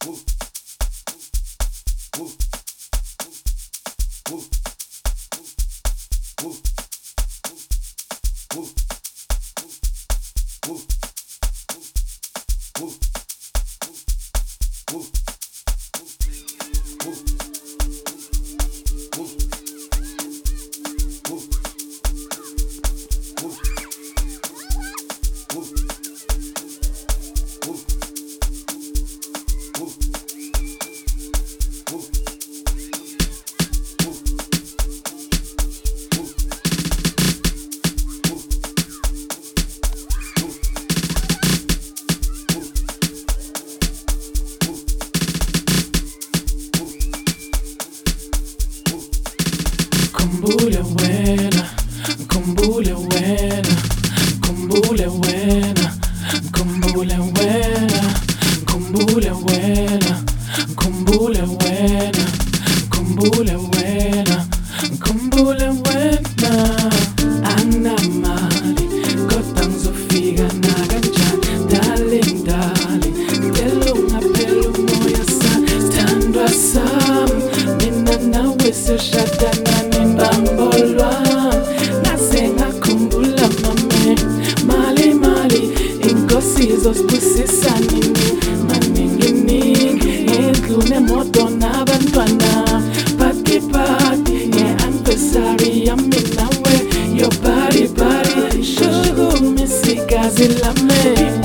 Kumbule wena, kumbule wena, kumbule wena, kumbule wena, kumbule wena, kumbule wena, kumbule wena, kumbule wena. Anamali, kodwa ngizofika nakanjani, darling, darling, ngicela ungapheli umoya sithandwa sami, mina nawe siyoshadana. Sizosibusisa nini maninginingi ngendlu nemoto nabantwana party party nge-anniversary yami nawe your body body shukumisikazi lami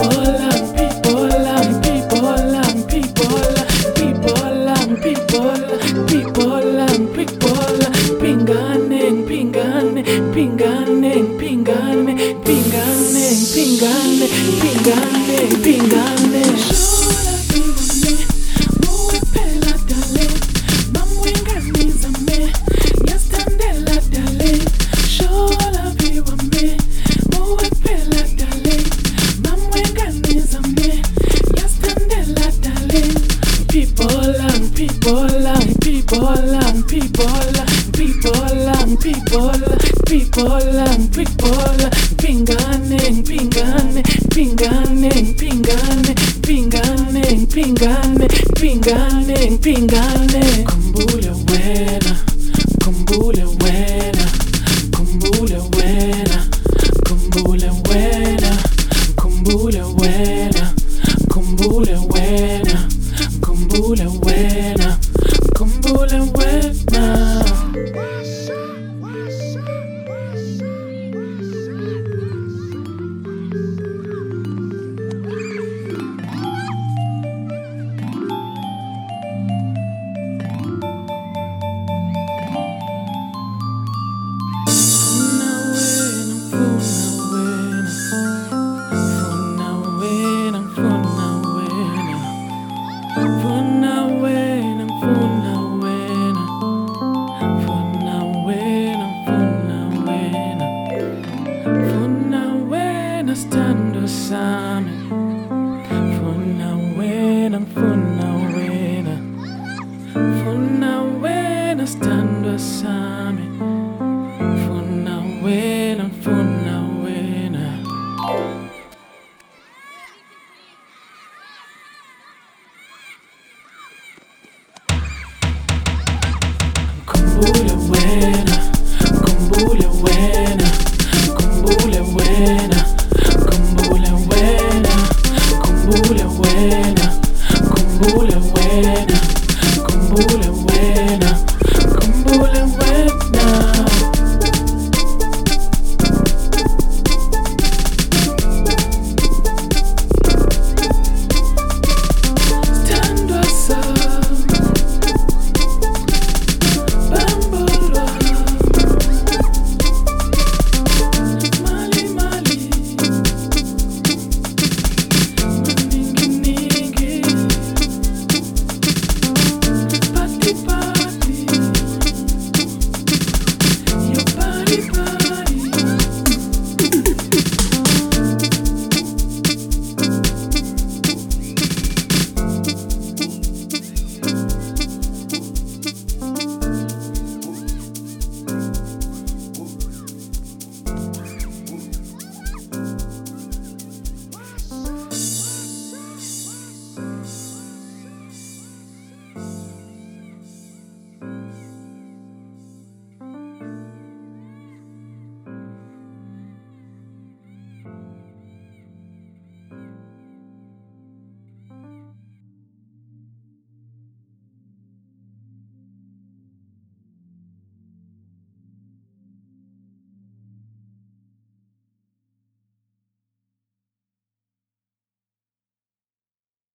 pingane shola bimone muwe phela dale bamwenganiza me ngiyasthandela dale shola bimone muwe phela dale bamwenganiza me ngiyasthandela dale people pingane kumbule wena, kumbule wena, kumbule wena, kumbule wena, kumbule wena, kumbule wena, kumbule wena, kumbule wena. Stando sami, funa wena, stando sami, funa wena. Kumbule